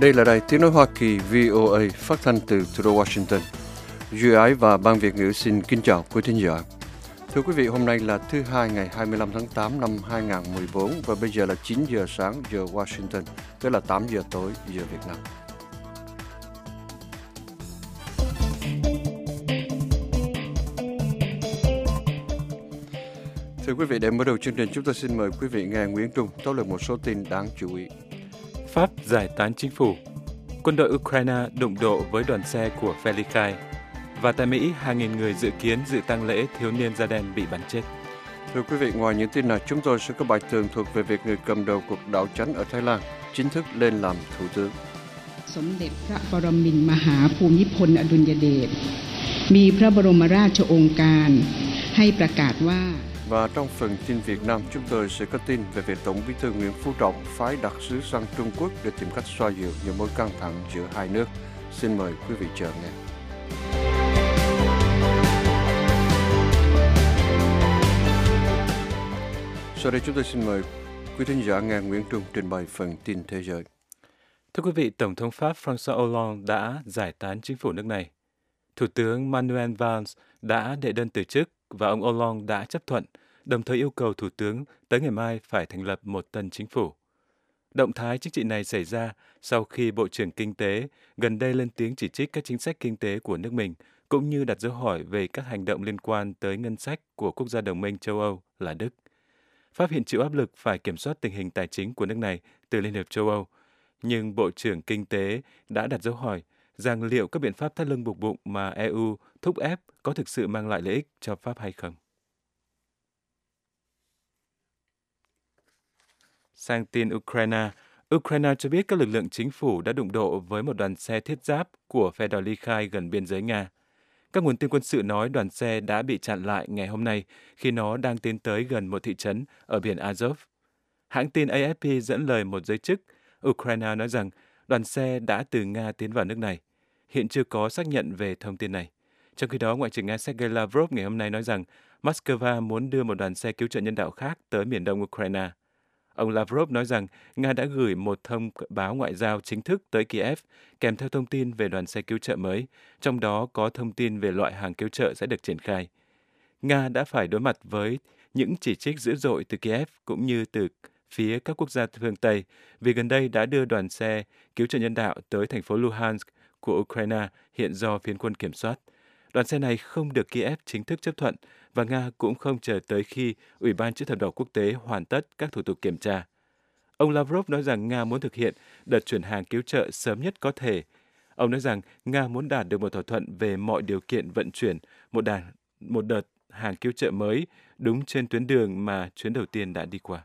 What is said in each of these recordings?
Đây là đài tiếng nói Hoa Kỳ VOA phát thanh từ thủ đô Washington. Duy Ái và Ban Việt ngữ xin kính chào quý thính giả. Thưa quý vị, hôm nay là thứ Hai ngày 25 tháng 8 năm 2014 và bây giờ là 9 giờ sáng giờ Washington, tức là 8 giờ tối giờ Việt Nam. Thưa quý vị, để mở đầu chương trình, chúng tôi xin mời quý vị nghe Nguyễn Trung tóm lược một số tin đáng chú ý. Pháp giải tán chính phủ. Quân đội Ukraine đụng độ với đoàn xe của phe ly khai. Và tại Mỹ, hàng nghìn người dự kiến dự tang lễ thiếu niên da đen bị bắn chết. Thưa quý vị, ngoài những tin này, chúng tôi sẽ có bài tường thuật về việc người cầm đầu cuộc đảo chánh ở Thái Lan chính thức lên làm thủ tướng. สมเด็จพระปรมินทรมหาภูมิพลอดุลยเดชมีพระบรมราชโองการให้ประกาศว่า Và trong phần tin Việt Nam, chúng tôi sẽ có tin về việc Tổng Bí thư Nguyễn Phú Trọng phái đặc sứ sang Trung Quốc để tìm cách xoa dịu những mối căng thẳng giữa hai nước. Xin mời quý vị chờ nghe. Sau đây chúng tôi xin mời quý thính giả nghe Nguyễn Trung trình bày phần tin thế giới. Thưa quý vị, Tổng thống Pháp François Hollande đã giải tán chính phủ nước này. Thủ tướng Manuel Valls đã đệ đơn từ chức và ông Hollande đã chấp thuận, đồng thời yêu cầu Thủ tướng tới ngày mai phải thành lập một tân chính phủ. Động thái chính trị này xảy ra sau khi Bộ trưởng Kinh tế gần đây lên tiếng chỉ trích các chính sách kinh tế của nước mình, cũng như đặt dấu hỏi về các hành động liên quan tới ngân sách của quốc gia đồng minh châu Âu là Đức. Pháp hiện chịu áp lực phải kiểm soát tình hình tài chính của nước này từ Liên hiệp châu Âu, nhưng Bộ trưởng Kinh tế đã đặt dấu hỏi rằng liệu các biện pháp thắt lưng buộc bụng mà EU thúc ép có thực sự mang lại lợi ích cho Pháp hay không. Sang tin Ukraine. Ukraine cho biết các lực lượng chính phủ đã đụng độ với một đoàn xe thiết giáp của phe đòi ly khai gần biên giới Nga. Các nguồn tin quân sự nói đoàn xe đã bị chặn lại ngày hôm nay khi nó đang tiến tới gần một thị trấn ở biển Azov. Hãng tin AFP dẫn lời một giới chức Ukraine nói rằng đoàn xe đã từ Nga tiến vào nước này. Hiện chưa có xác nhận về thông tin này. Trong khi đó, Ngoại trưởng Nga Sergei Lavrov ngày hôm nay nói rằng Moscow muốn đưa một đoàn xe cứu trợ nhân đạo khác tới miền đông Ukraine. Ông Lavrov nói rằng Nga đã gửi một thông báo ngoại giao chính thức tới Kiev kèm theo thông tin về đoàn xe cứu trợ mới, trong đó có thông tin về loại hàng cứu trợ sẽ được triển khai. Nga đã phải đối mặt với những chỉ trích dữ dội từ Kiev cũng như từ phía các quốc gia phương Tây vì gần đây đã đưa đoàn xe cứu trợ nhân đạo tới thành phố Luhansk của Ukraine hiện do phiến quân kiểm soát. Đoàn xe này không được Kiev chính thức chấp thuận và Nga cũng không chờ tới khi Ủy ban Chữ thập đỏ quốc tế hoàn tất các thủ tục kiểm tra. Ông Lavrov nói rằng Nga muốn thực hiện đợt chuyển hàng cứu trợ sớm nhất có thể. Ông nói rằng Nga muốn đạt được một thỏa thuận về mọi điều kiện vận chuyển một đợt hàng cứu trợ mới đúng trên tuyến đường mà chuyến đầu tiên đã đi qua.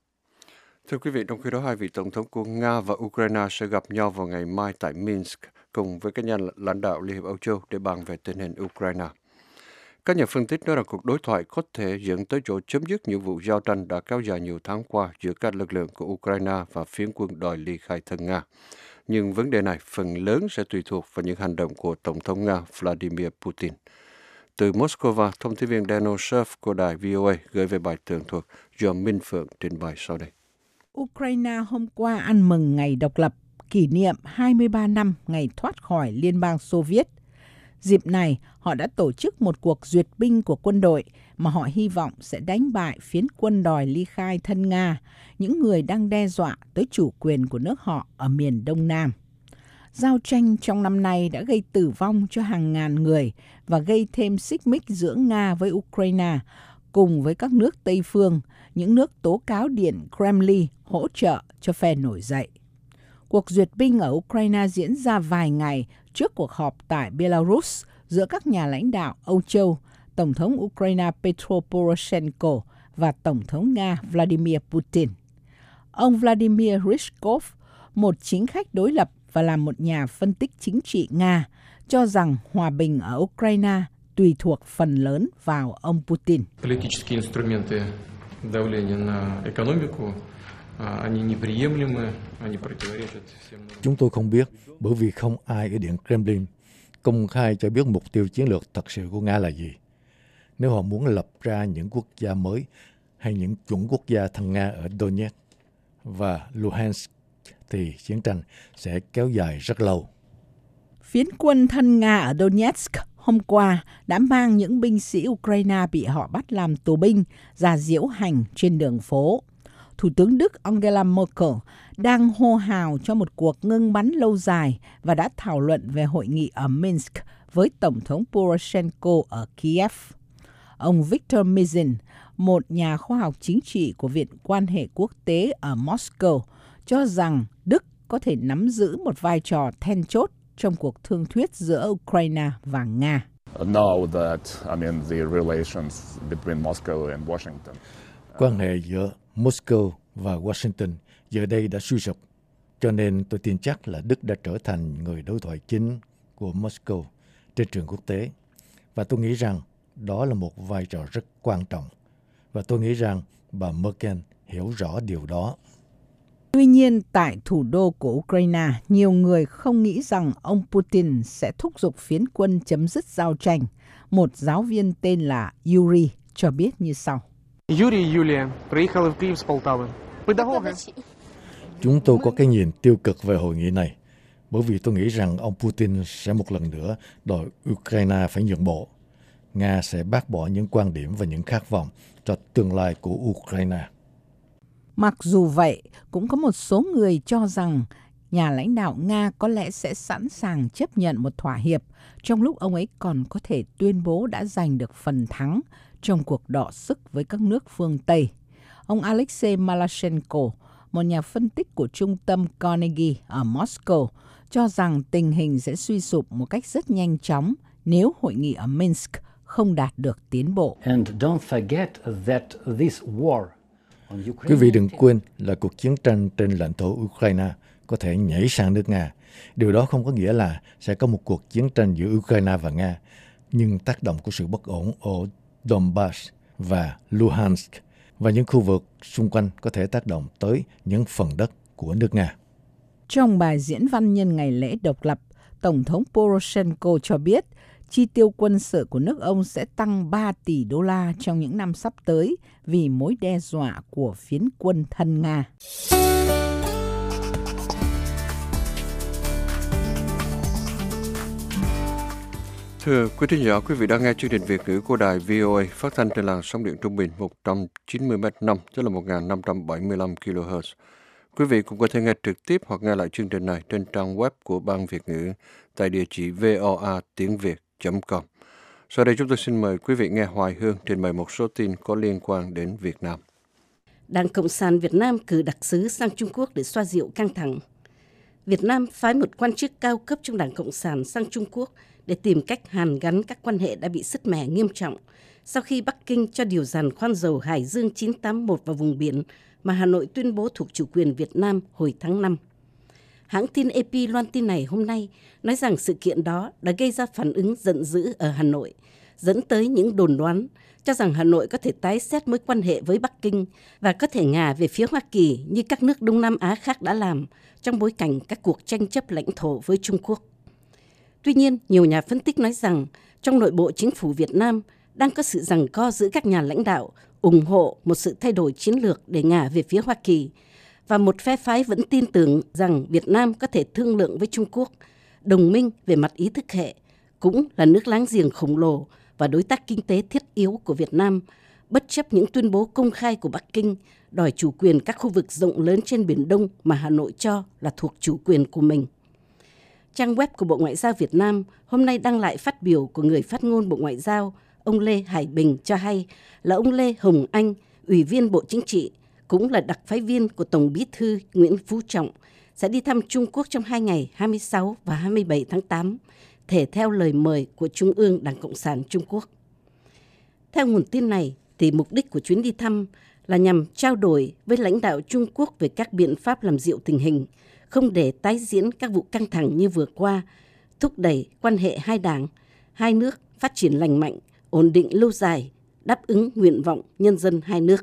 Thưa quý vị, trong khi đó hai vị tổng thống của Nga và Ukraine sẽ gặp nhau vào ngày mai tại Minsk cùng với các nhà lãnh đạo Liên hiệp Âu Châu để bàn về tình hình Ukraine. Các nhà phân tích nói rằng cuộc đối thoại có thể dẫn tới chỗ chấm dứt những vụ giao tranh đã kéo dài nhiều tháng qua giữa các lực lượng của Ukraine và phiến quân đòi ly khai thân Nga. Nhưng vấn đề này phần lớn sẽ tùy thuộc vào những hành động của Tổng thống Nga Vladimir Putin. Từ Moscow, thông tin viên Daniel Scheff của đài VOA gửi về bài tường thuật do Minh Phượng trình bày sau đây. Ukraine hôm qua ăn mừng ngày độc lập, kỷ niệm 23 năm ngày thoát khỏi Liên bang Xô Viết. Dịp này, họ đã tổ chức một cuộc duyệt binh của quân đội mà họ hy vọng sẽ đánh bại phiến quân đòi ly khai thân Nga, những người đang đe dọa tới chủ quyền của nước họ ở miền Đông Nam. Giao tranh trong năm nay đã gây tử vong cho hàng ngàn người và gây thêm xích mích giữa Nga với Ukraine, cùng với các nước Tây phương, những nước tố cáo Điện Kremlin hỗ trợ cho phe nổi dậy. Cuộc duyệt binh ở Ukraine diễn ra vài ngày trước cuộc họp tại Belarus giữa các nhà lãnh đạo Âu Châu, Tổng thống Ukraine Petro Poroshenko và Tổng thống Nga Vladimir Putin. Ông Vladimir Ryzhkov, một chính khách đối lập và là một nhà phân tích chính trị Nga, cho rằng hòa bình ở Ukraine tùy thuộc phần lớn vào ông Putin. Chúng tôi không biết bởi vì không ai ở Điện Kremlin công khai cho biết mục tiêu chiến lược thật sự của Nga là gì. Nếu họ muốn lập ra những quốc gia mới hay những chủng quốc gia thân Nga ở Donetsk và Luhansk thì chiến tranh sẽ kéo dài rất lâu. Phiến quân thân Nga ở Donetsk hôm qua đã mang những binh sĩ Ukraine bị họ bắt làm tù binh ra diễu hành trên đường phố. Thủ tướng Đức Angela Merkel đang hô hào cho một cuộc ngưng bắn lâu dài và đã thảo luận về hội nghị ở Minsk với Tổng thống Poroshenko ở Kiev. Ông Viktor Mizin, một nhà khoa học chính trị của Viện Quan hệ Quốc tế ở Moscow, cho rằng Đức có thể nắm giữ một vai trò then chốt trong cuộc thương thuyết giữa Ukraine và Nga. Quan hệ giữa Moscow và Washington giờ đây đã suy sụp, cho nên tôi tin chắc là Đức đã trở thành người đối thoại chính của Moscow trên trường quốc tế. Và tôi nghĩ rằng đó là một vai trò rất quan trọng. Và tôi nghĩ rằng bà Merkel hiểu rõ điều đó. Tuy nhiên, tại thủ đô của Ukraine, nhiều người không nghĩ rằng ông Putin sẽ thúc giục phiến quân chấm dứt giao tranh. Một giáo viên tên là Yuri cho biết như sau. Chúng tôi có cái nhìn tiêu cực về hội nghị này, bởi vì tôi nghĩ rằng ông Putin sẽ một lần nữa đòi Ukraine phải nhượng bộ. Nga sẽ bác bỏ những quan điểm và những khát vọng cho tương lai của Ukraine. Mặc dù vậy, cũng có một số người cho rằng nhà lãnh đạo Nga có lẽ sẽ sẵn sàng chấp nhận một thỏa hiệp trong lúc ông ấy còn có thể tuyên bố đã giành được phần thắng trong cuộc đọ sức với các nước phương Tây. Ông Alexei Malashenko, một nhà phân tích của trung tâm Carnegie ở Moscow, cho rằng tình hình sẽ suy sụp một cách rất nhanh chóng nếu hội nghị ở Minsk không đạt được tiến bộ. Quý vị đừng quên là cuộc chiến tranh trên lãnh thổ Ukraine có thể nhảy sang nước Nga. Điều đó không có nghĩa là sẽ có một cuộc chiến tranh giữa Ukraine và Nga, nhưng tác động của sự bất ổn ở Donbass và Luhansk và những khu vực xung quanh có thể tác động tới những phần đất của nước Nga. Trong bài diễn văn nhân ngày lễ độc lập, Tổng thống Poroshenko cho biết chi tiêu quân sự của nước ông sẽ tăng 3 tỷ đô la trong những năm sắp tới vì mối đe dọa của phiến quân thân Nga. Thưa quý thính giả, quý vị đang nghe chương trình Việt ngữ của đài VOA phát thanh trên làn sóng điện trung bình 190 m5, tức là 1575 kHz. Quý vị cũng có thể nghe trực tiếp hoặc nghe lại chương trình này trên trang web của Ban Việt ngữ tại địa chỉ voatiengviet.com. Sau đây chúng tôi xin mời quý vị nghe Hoài Hương trình bày một số tin có liên quan đến Việt Nam. Đảng Cộng sản Việt Nam cử đặc sứ sang Trung Quốc để xoa dịu căng thẳng. Việt Nam phái một quan chức cao cấp trong Đảng Cộng sản sang Trung Quốc để tìm cách hàn gắn các quan hệ đã bị sứt mẻ nghiêm trọng sau khi Bắc Kinh cho điều giàn khoan dầu Hải Dương 981 vào vùng biển mà Hà Nội tuyên bố thuộc chủ quyền Việt Nam hồi tháng 5. Hãng tin AP loan tin này hôm nay nói rằng sự kiện đó đã gây ra phản ứng giận dữ ở Hà Nội, dẫn tới những đồn đoán cho rằng Hà Nội có thể tái xét mối quan hệ với Bắc Kinh và có thể ngả về phía Hoa Kỳ như các nước Đông Nam Á khác đã làm trong bối cảnh các cuộc tranh chấp lãnh thổ với Trung Quốc. Tuy nhiên, nhiều nhà phân tích nói rằng trong nội bộ chính phủ Việt Nam đang có sự giằng co giữa các nhà lãnh đạo ủng hộ một sự thay đổi chiến lược để ngả về phía Hoa Kỳ, và một phe phái vẫn tin tưởng rằng Việt Nam có thể thương lượng với Trung Quốc, đồng minh về mặt ý thức hệ, cũng là nước láng giềng khổng lồ và đối tác kinh tế thiết yếu của Việt Nam, bất chấp những tuyên bố công khai của Bắc Kinh đòi chủ quyền các khu vực rộng lớn trên Biển Đông mà Hà Nội cho là thuộc chủ quyền của mình. Trang web của Bộ Ngoại giao Việt Nam hôm nay đăng lại phát biểu của người phát ngôn Bộ Ngoại giao, ông Lê Hải Bình cho hay là ông Lê Hồng Anh, Ủy viên Bộ Chính trị, cũng là đặc phái viên của Tổng Bí thư Nguyễn Phú Trọng, sẽ đi thăm Trung Quốc trong 2 ngày 26 và 27 tháng 8, thể theo lời mời của Trung ương Đảng Cộng sản Trung Quốc. Theo nguồn tin này, thì mục đích của chuyến đi thăm là nhằm trao đổi với lãnh đạo Trung Quốc về các biện pháp làm dịu tình hình, không để tái diễn các vụ căng thẳng như vừa qua, thúc đẩy quan hệ hai đảng, hai nước phát triển lành mạnh, ổn định lâu dài, đáp ứng nguyện vọng nhân dân hai nước.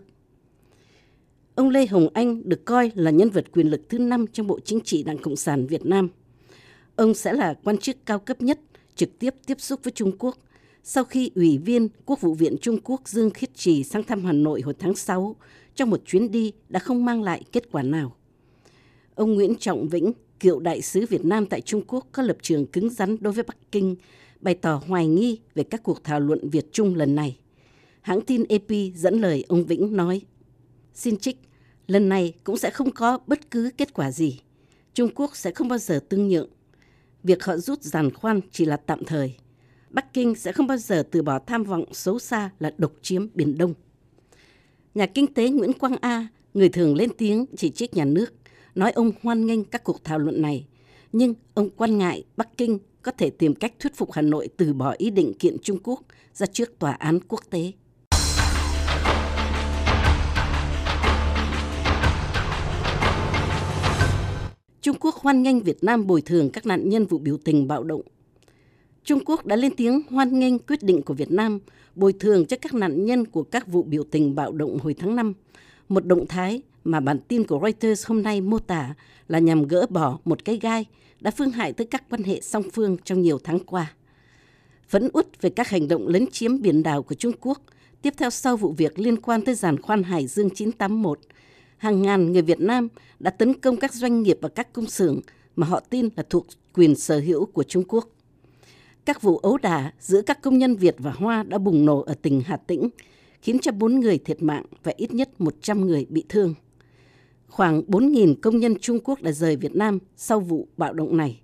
Ông Lê Hồng Anh được coi là nhân vật quyền lực thứ 5 trong Bộ Chính trị Đảng Cộng sản Việt Nam. Ông sẽ là quan chức cao cấp nhất trực tiếp tiếp xúc với Trung Quốc sau khi Ủy viên Quốc vụ viện Trung Quốc Dương Khiết Trì sang thăm Hà Nội hồi tháng 6 trong một chuyến đi đã không mang lại kết quả nào. Ông Nguyễn Trọng Vĩnh, cựu đại sứ Việt Nam tại Trung Quốc, có lập trường cứng rắn đối với Bắc Kinh, bày tỏ hoài nghi về các cuộc thảo luận Việt-Trung lần này. Hãng tin AP dẫn lời ông Vĩnh nói, xin trích, lần này cũng sẽ không có bất cứ kết quả gì. Trung Quốc sẽ không bao giờ tương nhượng. Việc họ rút giàn khoan chỉ là tạm thời. Bắc Kinh sẽ không bao giờ từ bỏ tham vọng xấu xa là độc chiếm Biển Đông. Nhà kinh tế Nguyễn Quang A, người thường lên tiếng chỉ trích nhà nước, nói ông hoan nghênh các cuộc thảo luận này, nhưng ông quan ngại Bắc Kinh có thể tìm cách thuyết phục Hà Nội từ bỏ ý định kiện Trung Quốc ra trước tòa án quốc tế. Trung Quốc hoan nghênh Việt Nam bồi thường các nạn nhân vụ biểu tình bạo động. Trung Quốc đã lên tiếng hoan nghênh quyết định của Việt Nam bồi thường cho các nạn nhân của các vụ biểu tình bạo động hồi tháng 5, một động thái mà bản tin của Reuters hôm nay mô tả là nhằm gỡ bỏ một cái gai đã phương hại tới các quan hệ song phương trong nhiều tháng qua. Phẫn uất về các hành động lấn chiếm biển đảo của Trung Quốc, tiếp theo sau vụ việc liên quan tới giàn khoan Hải Dương 981, hàng ngàn người Việt Nam đã tấn công các doanh nghiệp và các công xưởng mà họ tin là thuộc quyền sở hữu của Trung Quốc. Các vụ ấu đả giữa các công nhân Việt và Hoa đã bùng nổ ở tỉnh Hà Tĩnh, khiến cho 4 người thiệt mạng và ít nhất 100 người bị thương. Khoảng 4.000 công nhân Trung Quốc đã rời Việt Nam sau vụ bạo động này.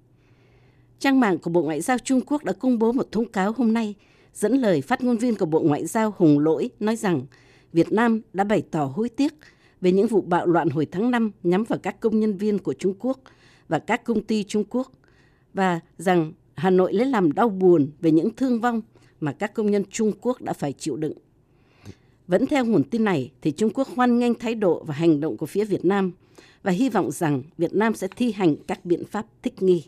Trang mạng của Bộ Ngoại giao Trung Quốc đã công bố một thông cáo hôm nay, dẫn lời phát ngôn viên của Bộ Ngoại giao Hùng Lỗi nói rằng Việt Nam đã bày tỏ hối tiếc về những vụ bạo loạn hồi tháng 5 nhắm vào các công nhân viên của Trung Quốc và các công ty Trung Quốc, và rằng Hà Nội lấy làm đau buồn về những thương vong mà các công nhân Trung Quốc đã phải chịu đựng. Vẫn theo nguồn tin này, thì Trung Quốc hoan nghênh thái độ và hành động của phía Việt Nam và hy vọng rằng Việt Nam sẽ thi hành các biện pháp thích nghi.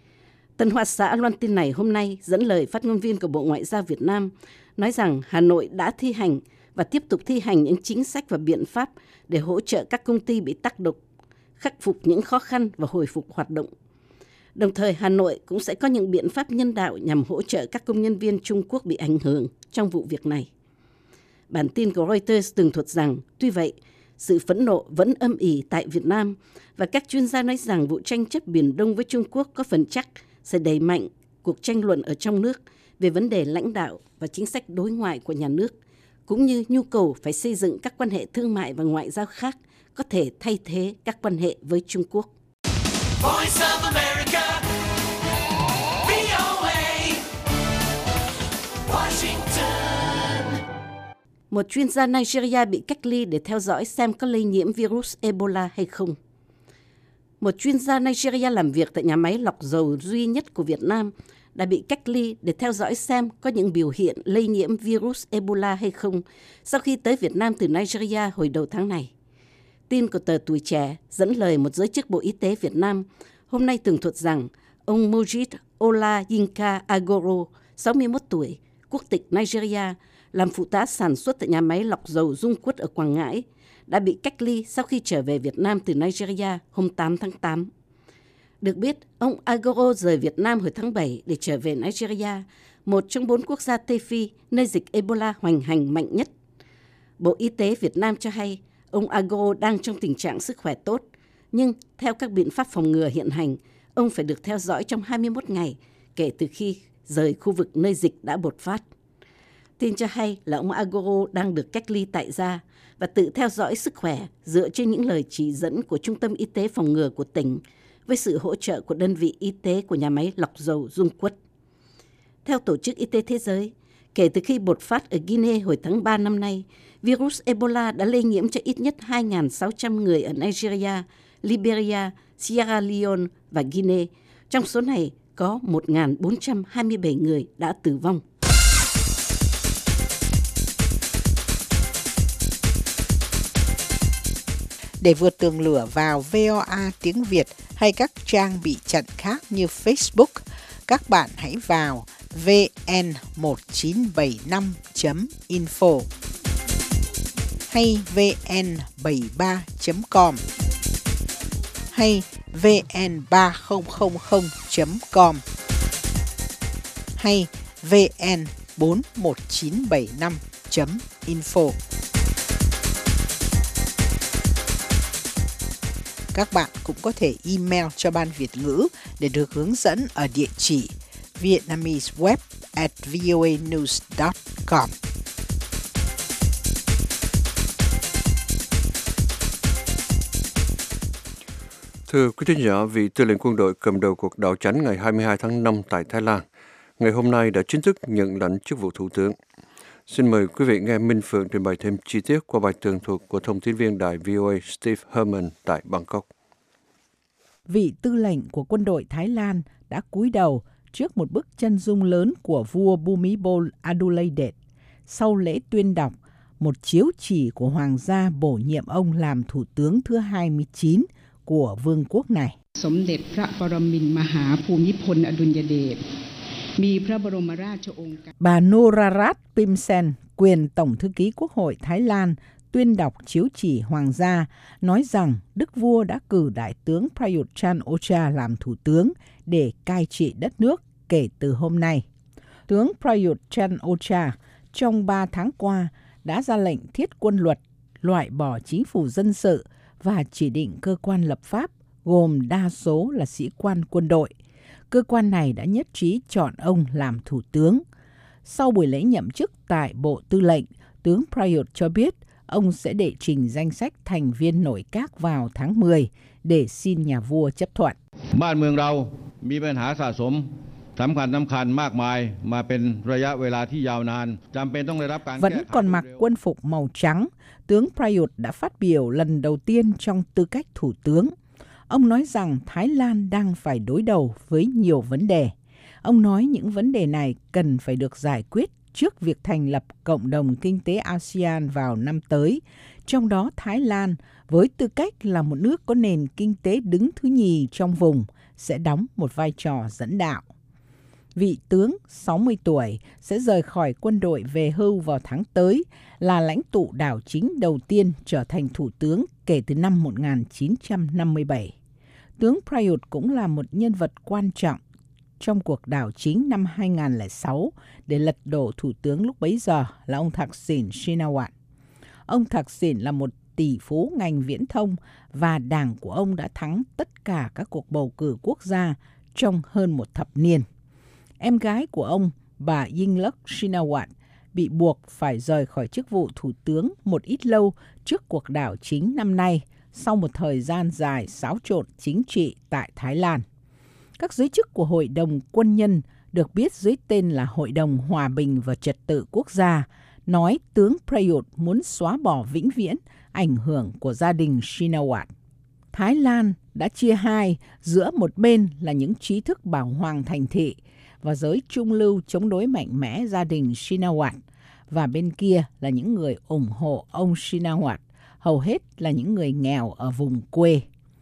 Tân Hoa Xã loan tin này hôm nay dẫn lời phát ngôn viên của Bộ Ngoại giao Việt Nam nói rằng Hà Nội đã thi hành và tiếp tục thi hành những chính sách và biện pháp để hỗ trợ các công ty bị tác động, khắc phục những khó khăn và hồi phục hoạt động. Đồng thời, Hà Nội cũng sẽ có những biện pháp nhân đạo nhằm hỗ trợ các công nhân viên Trung Quốc bị ảnh hưởng trong vụ việc này. Bản tin của Reuters tường thuật rằng, tuy vậy, sự phẫn nộ vẫn âm ỉ tại Việt Nam và các chuyên gia nói rằng vụ tranh chấp Biển Đông với Trung Quốc có phần chắc sẽ đẩy mạnh cuộc tranh luận ở trong nước về vấn đề lãnh đạo và chính sách đối ngoại của nhà nước, cũng như nhu cầu phải xây dựng các quan hệ thương mại và ngoại giao khác có thể thay thế các quan hệ với Trung Quốc. Voice of America, VOA, Washington. Một chuyên gia Nigeria bị cách ly để theo dõi xem có lây nhiễm virus Ebola hay không. Một chuyên gia Nigeria làm việc tại nhà máy lọc dầu duy nhất của Việt Nam đã bị cách ly để theo dõi xem có những biểu hiện lây nhiễm virus Ebola hay không sau khi tới Việt Nam từ Nigeria hồi đầu tháng này. Tin của tờ Tuổi Trẻ dẫn lời một giới chức Bộ Y tế Việt Nam hôm nay tường thuật rằng ông Mojid Olayinka Agoro, 61 tuổi, quốc tịch Nigeria, làm phụ tá sản xuất tại nhà máy lọc dầu Dung Quất ở Quảng Ngãi, đã bị cách ly sau khi trở về Việt Nam từ Nigeria hôm 8 tháng 8. Được biết, ông Agoro rời Việt Nam hồi tháng 7 để trở về Nigeria, một trong 4 quốc gia Tây Phi nơi dịch Ebola hoành hành mạnh nhất. Bộ Y tế Việt Nam cho hay ông Agoro đang trong tình trạng sức khỏe tốt, nhưng theo các biện pháp phòng ngừa hiện hành, ông phải được theo dõi trong 21 ngày kể từ khi rời khu vực nơi dịch đã bộc phát. Tin cho hay là ông Agoro đang được cách ly tại gia và tự theo dõi sức khỏe dựa trên những lời chỉ dẫn của Trung tâm Y tế phòng ngừa của tỉnh với sự hỗ trợ của đơn vị y tế của nhà máy lọc dầu Dung Quất. Theo Tổ chức Y tế Thế giới, kể từ khi bộc phát ở Guinea hồi tháng 3 năm nay, virus Ebola đã lây nhiễm cho ít nhất 2.600 người ở Nigeria, Liberia, Sierra Leone và Guinea. Trong số này có 1.427 người đã tử vong. Để vượt tường lửa vào VOA tiếng Việt hay các trang bị chặn khác như Facebook, các bạn hãy vào vn1975.info hay vn73.com hay vn3000.com hay vn41975.info. Các bạn cũng có thể email cho Ban Việt ngữ để được hướng dẫn ở địa chỉ vietnameseweb@voanews.com. Thưa quý thính giả, vị tư lệnh quân đội cầm đầu cuộc đảo chánh ngày 22 tháng 5 tại Thái Lan, ngày hôm nay đã chính thức nhận lãnh chức vụ thủ tướng. Xin mời quý vị nghe Minh Phượng trình bày thêm chi tiết qua bài tường thuật của thông tin viên đài VOA Steve Herman tại Bangkok. Vị tư lệnh của quân đội Thái Lan đã cúi đầu trước một bức chân dung lớn của vua Bhumibol Adulyadej sau lễ tuyên đọc một chiếu chỉ của hoàng gia bổ nhiệm ông làm thủ tướng thứ 29 của vương quốc này. Bà Norarat Pimsen, quyền Tổng thư ký Quốc hội Thái Lan, tuyên đọc chiếu chỉ hoàng gia, nói rằng Đức Vua đã cử Đại tướng Prayut Chan-o-cha làm thủ tướng để cai trị đất nước kể từ hôm nay. Tướng Prayut Chan-o-cha trong 3 tháng qua đã ra lệnh thiết quân luật, loại bỏ chính phủ dân sự và chỉ định cơ quan lập pháp gồm đa số là sĩ quan quân đội. Cơ quan này đã nhất trí chọn ông làm thủ tướng. Sau buổi lễ nhậm chức tại Bộ Tư lệnh, tướng Prayut cho biết ông sẽ đệ trình danh sách thành viên nội các vào tháng 10 để xin nhà vua chấp thuận. Vẫn còn mặc quân phục màu trắng, tướng Prayut đã phát biểu lần đầu tiên trong tư cách thủ tướng. Ông nói rằng Thái Lan đang phải đối đầu với nhiều vấn đề. Ông nói những vấn đề này cần phải được giải quyết trước việc thành lập Cộng đồng Kinh tế ASEAN vào năm tới. Trong đó Thái Lan, với tư cách là một nước có nền kinh tế đứng thứ nhì trong vùng, sẽ đóng một vai trò dẫn đạo. Vị tướng 60 tuổi sẽ rời khỏi quân đội về hưu vào tháng tới, là lãnh tụ đảo chính đầu tiên trở thành thủ tướng kể từ năm 1957. Tướng Prayut cũng là một nhân vật quan trọng trong cuộc đảo chính năm 2006 để lật đổ thủ tướng lúc bấy giờ là ông Thaksin Shinawatra. Ông Thaksin là một tỷ phú ngành viễn thông và đảng của ông đã thắng tất cả các cuộc bầu cử quốc gia trong hơn một thập niên. Em gái của ông, bà Yingluck Shinawatra, bị buộc phải rời khỏi chức vụ thủ tướng một ít lâu trước cuộc đảo chính năm nay sau một thời gian dài xáo trộn chính trị tại Thái Lan. Các giới chức của Hội đồng Quân nhân, được biết dưới tên là Hội đồng Hòa bình và Trật tự Quốc gia, nói tướng Prayut muốn xóa bỏ vĩnh viễn ảnh hưởng của gia đình Shinawatra. Thái Lan đã chia hai, giữa một bên là những trí thức bảo hoàng thành thị và giới trung lưu chống đối mạnh mẽ gia đình Shinawatra, và bên kia là những người ủng hộ ông Shinawatra, hầu hết là những người nghèo ở vùng quê.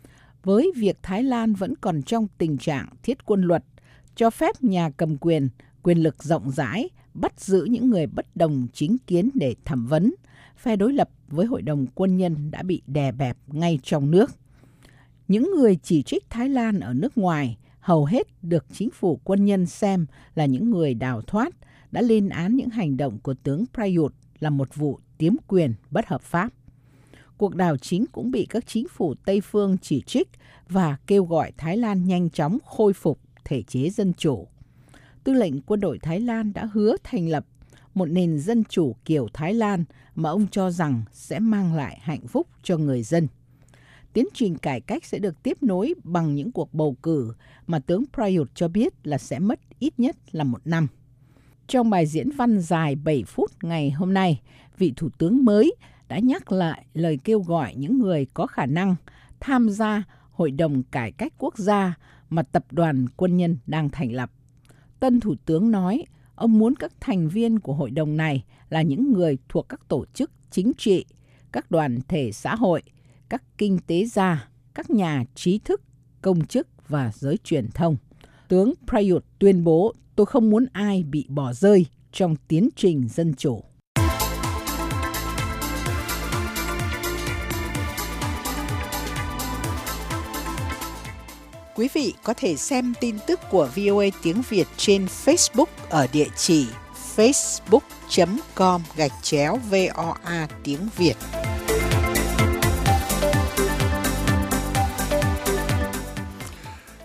Với việc Thái Lan vẫn còn trong tình trạng thiết quân luật, cho phép nhà cầm quyền lực rộng rãi, bắt giữ những người bất đồng chính kiến để thẩm vấn, phe đối lập với Hội đồng Quân nhân đã bị đè bẹp ngay trong nước. Những người chỉ trích Thái Lan ở nước ngoài hầu hết được chính phủ quân nhân xem là những người đào thoát, đã lên án những hành động của tướng Prayut là một vụ tiếm quyền bất hợp pháp. Cuộc đảo chính cũng bị các chính phủ Tây phương chỉ trích và kêu gọi Thái Lan nhanh chóng khôi phục thể chế dân chủ. Tư lệnh quân đội Thái Lan đã hứa thành lập một nền dân chủ kiểu Thái Lan mà ông cho rằng sẽ mang lại hạnh phúc cho người dân. Tiến trình cải cách sẽ được tiếp nối bằng những cuộc bầu cử mà tướng Prayut cho biết là sẽ mất ít nhất là 1 năm. Trong bài diễn văn dài 7 phút ngày hôm nay, vị thủ tướng mới đã nhắc lại lời kêu gọi những người có khả năng tham gia Hội đồng Cải cách Quốc gia mà Tập đoàn Quân nhân đang thành lập. Tân thủ tướng nói ông muốn các thành viên của hội đồng này là những người thuộc các tổ chức chính trị, các đoàn thể xã hội, các kinh tế gia, các nhà trí thức, công chức và giới truyền thông. Tướng Prayut tuyên bố: "Tôi không muốn ai bị bỏ rơi trong tiến trình dân chủ." Quý vị có thể xem tin tức của VOA tiếng Việt trên Facebook ở địa chỉ facebook.com/VOA tiếng Việt.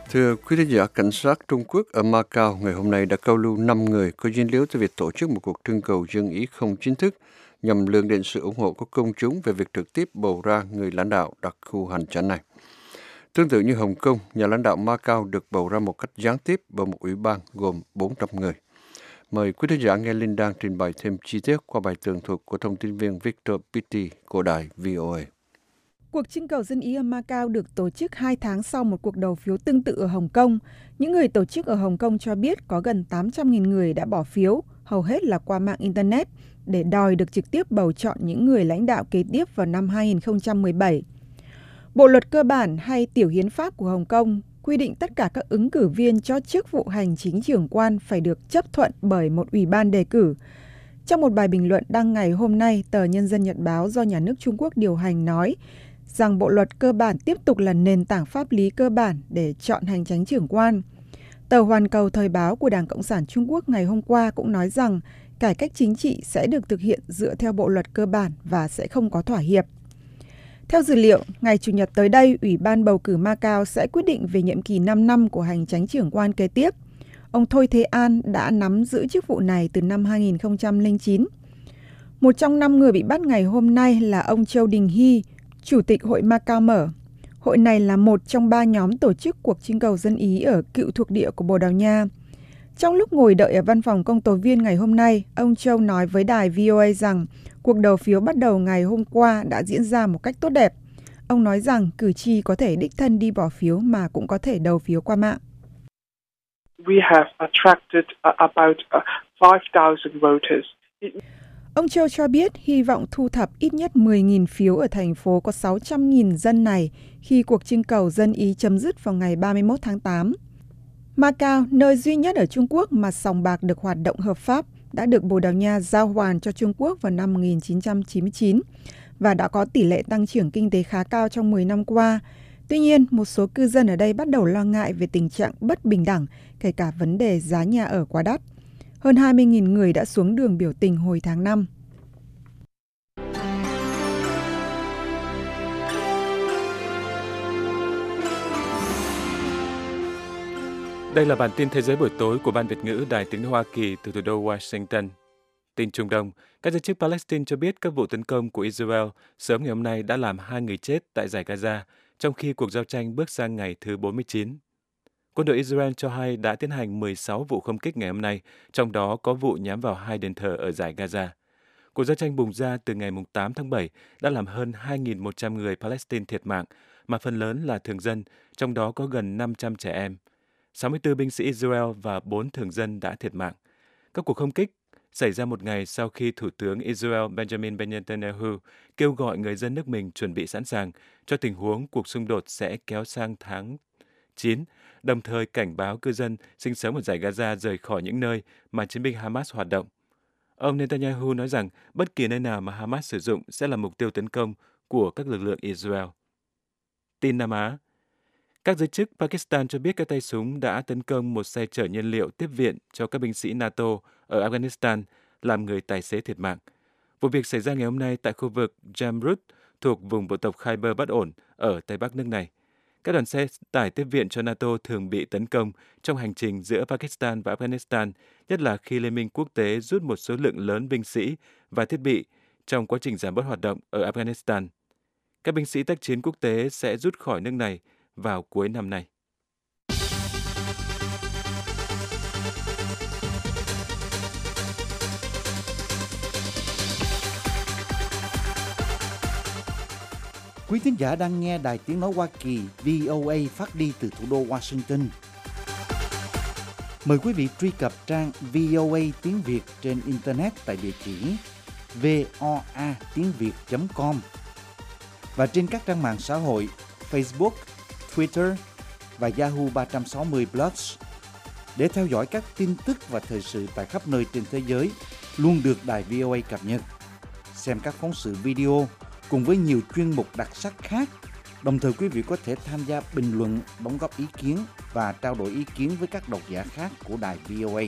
Thưa quý thính giả, cảnh sát Trung Quốc ở Macau ngày hôm nay đã câu lưu 5 người có dính líu tới việc tổ chức một cuộc trưng cầu dân ý không chính thức nhằm lượng định sự ủng hộ của công chúng về việc trực tiếp bầu ra người lãnh đạo đặc khu hành chánh này. Tương tự như Hồng Kông, nhà lãnh đạo Macau được bầu ra một cách gián tiếp bởi một ủy ban gồm 400 người. Mời quý thính giả nghe Linh đang trình bày thêm chi tiết qua bài tường thuật của thông tin viên Victor Pitti của đài VOA. Cuộc trưng cầu dân ý ở Macau được tổ chức 2 tháng sau một cuộc đầu phiếu tương tự ở Hồng Kông. Những người tổ chức ở Hồng Kông cho biết có gần 800.000 người đã bỏ phiếu, hầu hết là qua mạng Internet, để đòi được trực tiếp bầu chọn những người lãnh đạo kế tiếp vào năm 2017. Bộ luật cơ bản hay tiểu hiến pháp của Hồng Kông quy định tất cả các ứng cử viên cho chức vụ hành chính trưởng quan phải được chấp thuận bởi một ủy ban đề cử. Trong một bài bình luận đăng ngày hôm nay, tờ Nhân dân Nhật báo do nhà nước Trung Quốc điều hành nói rằng bộ luật cơ bản tiếp tục là nền tảng pháp lý cơ bản để chọn hành chánh trưởng quan. Tờ Hoàn Cầu thời báo của Đảng Cộng sản Trung Quốc ngày hôm qua cũng nói rằng cải cách chính trị sẽ được thực hiện dựa theo bộ luật cơ bản và sẽ không có thỏa hiệp. Theo dữ liệu, ngày Chủ nhật tới đây, Ủy ban bầu cử Macau sẽ quyết định về nhiệm kỳ 5 năm của hành chánh trưởng quan kế tiếp. Ông Thôi Thế An đã nắm giữ chức vụ này từ năm 2009. Một trong 5 người bị bắt ngày hôm nay là ông Châu Đình Hy, Chủ tịch Hội Macau Mở. Hội này là một trong 3 nhóm tổ chức cuộc trưng cầu dân ý ở cựu thuộc địa của Bồ Đào Nha. Trong lúc ngồi đợi ở văn phòng công tố viên ngày hôm nay, ông Châu nói với đài VOA rằng cuộc đầu phiếu bắt đầu ngày hôm qua đã diễn ra một cách tốt đẹp. Ông nói rằng cử tri có thể đích thân đi bỏ phiếu mà cũng có thể đầu phiếu qua mạng. We have attracted about 5,000 voters. Ông Châu cho biết hy vọng thu thập ít nhất 10.000 phiếu ở thành phố có 600.000 dân này khi cuộc trưng cầu dân ý chấm dứt vào ngày 31 tháng 8. Macau, nơi duy nhất ở Trung Quốc mà sòng bạc được hoạt động hợp pháp, đã được Bồ Đào Nha giao hoàn cho Trung Quốc vào năm 1999 và đã có tỷ lệ tăng trưởng kinh tế khá cao trong 10 năm qua. Tuy nhiên, một số cư dân ở đây bắt đầu lo ngại về tình trạng bất bình đẳng, kể cả vấn đề giá nhà ở quá đắt. Hơn 20.000 người đã xuống đường biểu tình hồi tháng 5. Đây là bản tin Thế giới buổi tối của Ban Việt ngữ Đài Tiếng Hoa Kỳ từ thủ đô Washington. Tin Trung Đông, các giới chức Palestine cho biết các vụ tấn công của Israel sớm ngày hôm nay đã làm 2 người chết tại dải Gaza, trong khi cuộc giao tranh bước sang ngày thứ 49. Quân đội Israel cho hay đã tiến hành 16 vụ không kích ngày hôm nay, trong đó có vụ nhắm vào 2 đền thờ ở dải Gaza. Cuộc giao tranh bùng ra từ ngày 8 tháng 7 đã làm hơn 2.100 người Palestine thiệt mạng, mà phần lớn là thường dân, trong đó có gần 500 trẻ em. 64 binh sĩ Israel và 4 thường dân đã thiệt mạng. Các cuộc không kích xảy ra một ngày sau khi Thủ tướng Israel Benjamin Netanyahu kêu gọi người dân nước mình chuẩn bị sẵn sàng cho tình huống cuộc xung đột sẽ kéo sang tháng 9, đồng thời cảnh báo cư dân sinh sống ở dải Gaza rời khỏi những nơi mà chiến binh Hamas hoạt động. Ông Netanyahu nói rằng bất kỳ nơi nào mà Hamas sử dụng sẽ là mục tiêu tấn công của các lực lượng Israel. Tin Nam Á, các giới chức Pakistan cho biết các tay súng đã tấn công một xe chở nhiên liệu tiếp viện cho các binh sĩ NATO ở Afghanistan, làm người tài xế thiệt mạng. Vụ việc xảy ra ngày hôm nay tại khu vực Jamrud thuộc vùng bộ tộc Khyber bất ổn ở Tây Bắc nước này. Các đoàn xe tải tiếp viện cho NATO thường bị tấn công trong hành trình giữa Pakistan và Afghanistan, nhất là khi Liên minh quốc tế rút một số lượng lớn binh sĩ và thiết bị trong quá trình giảm bớt hoạt động ở Afghanistan. Các binh sĩ tác chiến quốc tế sẽ rút khỏi nước này vào cuối năm nay. Quý thính giả đang nghe Đài Tiếng Nói Hoa Kỳ VOA phát đi từ thủ đô Washington. Mời quý vị truy cập trang VOA tiếng Việt trên Internet tại địa chỉ voatiengviet.com và trên các trang mạng xã hội Facebook, Twitter và Yahoo 360 Plus. Để theo dõi các tin tức và thời sự tại khắp nơi trên thế giới luôn được Đài VOA cập nhật. Xem các phóng sự video cùng với nhiều chuyên mục đặc sắc khác. Đồng thời quý vị có thể tham gia bình luận, đóng góp ý kiến và trao đổi ý kiến với các độc giả khác của Đài VOA.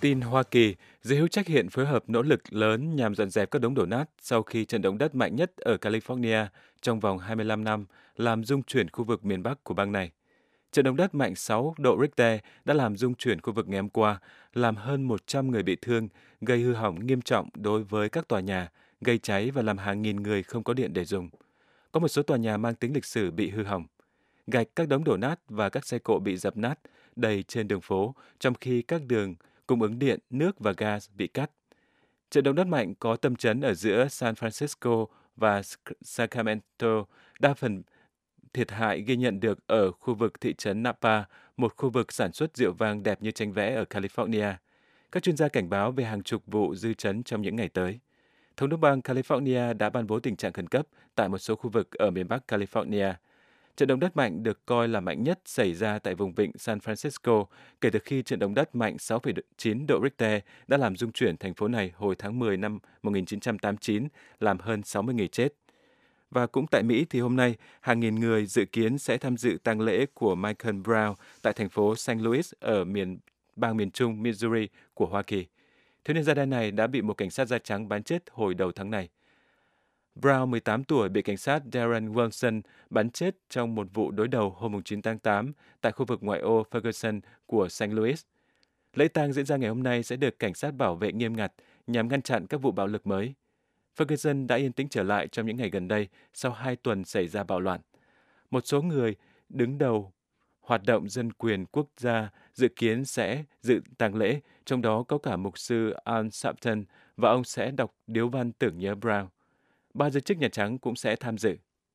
Tin Hoa Kỳ, giới hữu trách hiện phối hợp nỗ lực lớn nhằm dọn dẹp các đống đổ nát sau khi trận động đất mạnh nhất ở California trong vòng 25 năm làm rung chuyển khu vực miền Bắc của bang này. Trận động đất mạnh 6 độ Richter đã làm rung chuyển khu vực ngày hôm qua, làm hơn 100 người bị thương, gây hư hỏng nghiêm trọng đối với các tòa nhà, gây cháy và làm hàng nghìn người không có điện để dùng. Có một số tòa nhà mang tính lịch sử bị hư hỏng. Gạch các đống đổ nát và các xe cộ bị dập nát đầy trên đường phố, trong khi các đường cung ứng điện, nước và gas bị cắt. Trận động đất mạnh có tâm chấn ở giữa San Francisco và Sacramento, đa phần thiệt hại ghi nhận được ở khu vực thị trấn Napa, một khu vực sản xuất rượu vang đẹp như tranh vẽ ở California. Các chuyên gia cảnh báo về hàng chục vụ dư chấn trong những ngày tới. Thống đốc bang California đã ban bố tình trạng khẩn cấp tại một số khu vực ở miền Bắc California. Trận động đất mạnh được coi là mạnh nhất xảy ra tại vùng vịnh San Francisco kể từ khi trận động đất mạnh 6,9 độ Richter đã làm rung chuyển thành phố này hồi tháng 10 năm 1989, làm hơn 60 người chết. Và cũng tại Mỹ thì hôm nay, hàng nghìn người dự kiến sẽ tham dự tang lễ của Michael Brown tại thành phố St. Louis ở bang miền Trung Missouri của Hoa Kỳ. Thiếu niên da đen này đã bị một cảnh sát da trắng bắn chết hồi đầu tháng này. Brown, 18 tuổi, bị cảnh sát Darren Wilson bắn chết trong một vụ đối đầu hôm 9 tháng 8 tại khu vực ngoại ô Ferguson của St. Louis. Lễ tang diễn ra ngày hôm nay sẽ được cảnh sát bảo vệ nghiêm ngặt nhằm ngăn chặn các vụ bạo lực mới. Ferguson đã yên tĩnh trở lại trong những ngày gần đây sau 2 tuần xảy ra bạo loạn. Một số người đứng đầu hoạt động dân quyền quốc gia dự kiến sẽ dự tang lễ, trong đó có cả mục sư Al Sharpton, và ông sẽ đọc điếu văn tưởng nhớ Brown. 3 giới chức Nhà Trắng cũng sẽ tham dự.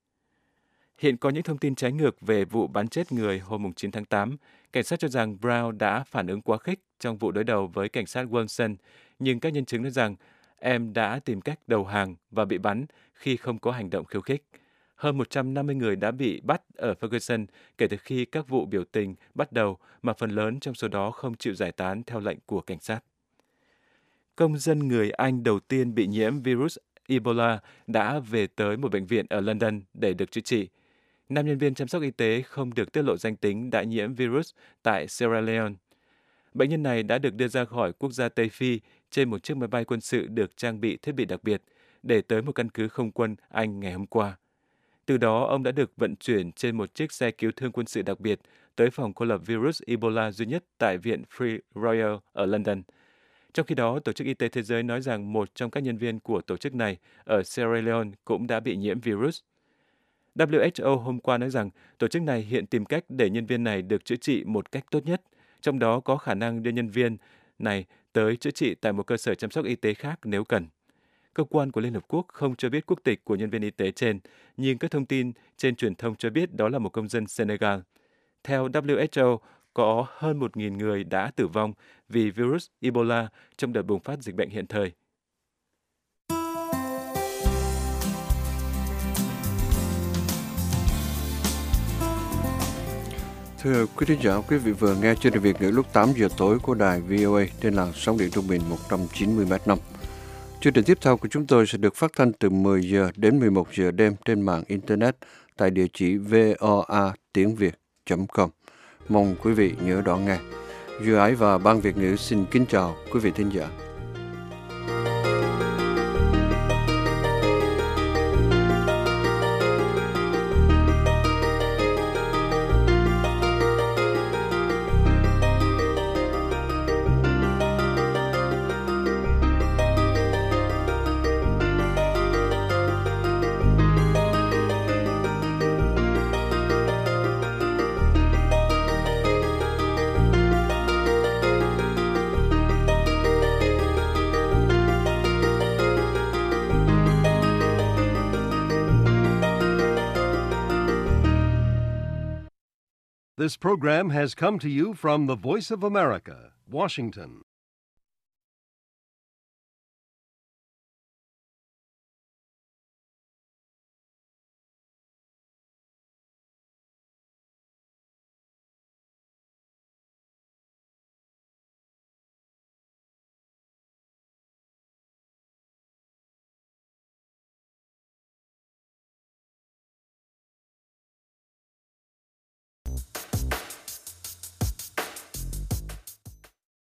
Hiện có những thông tin trái ngược về vụ bắn chết người hôm 9 tháng 8. Cảnh sát cho rằng Brown đã phản ứng quá khích trong vụ đối đầu với cảnh sát Wilson, nhưng các nhân chứng nói rằng em đã tìm cách đầu hàng và bị bắn khi không có hành động khiêu khích. Hơn 150 người đã bị bắt ở Ferguson kể từ khi các vụ biểu tình bắt đầu, mà phần lớn trong số đó không chịu giải tán theo lệnh của cảnh sát. Công dân người Anh đầu tiên bị nhiễm virus Ebola đã về tới một bệnh viện ở London để được chữa trị. 5 nhân viên chăm sóc y tế không được tiết lộ danh tính đã nhiễm virus tại Sierra Leone. Bệnh nhân này đã được đưa ra khỏi quốc gia Tây Phi trên một chiếc máy bay quân sự được trang bị thiết bị đặc biệt để tới một căn cứ không quân Anh ngày hôm qua. Từ đó, ông đã được vận chuyển trên một chiếc xe cứu thương quân sự đặc biệt tới phòng cô lập virus Ebola duy nhất tại Viện Free Royal ở London. Trong khi đó, Tổ chức Y tế Thế giới nói rằng một trong các nhân viên của tổ chức này ở Sierra Leone cũng đã bị nhiễm virus. WHO hôm qua nói rằng tổ chức này hiện tìm cách để nhân viên này được chữa trị một cách tốt nhất, trong đó có khả năng đưa nhân viên này tới chữa trị tại một cơ sở chăm sóc y tế khác nếu cần. Cơ quan của Liên Hợp Quốc không cho biết quốc tịch của nhân viên y tế trên, nhưng các thông tin trên truyền thông cho biết đó là một công dân Senegal. Theo WHO, có hơn 1.000 người đã tử vong vì virus Ebola trong đợt bùng phát dịch bệnh hiện thời. Thưa quý thính giả, quý vị vừa nghe chương trình Việt ngữ lúc 8 giờ tối của đài VOA trên làn sóng điện trung bình 190 m5. Chương trình tiếp theo của chúng tôi sẽ được phát thanh từ 10 giờ đến 11 giờ đêm trên mạng Internet tại địa chỉ voatiengviet.com. Mong quý vị nhớ đón nghe. Duy Ái và Ban Việt ngữ xin kính chào quý vị thính giả. This program has come to you from the Voice of America, Washington.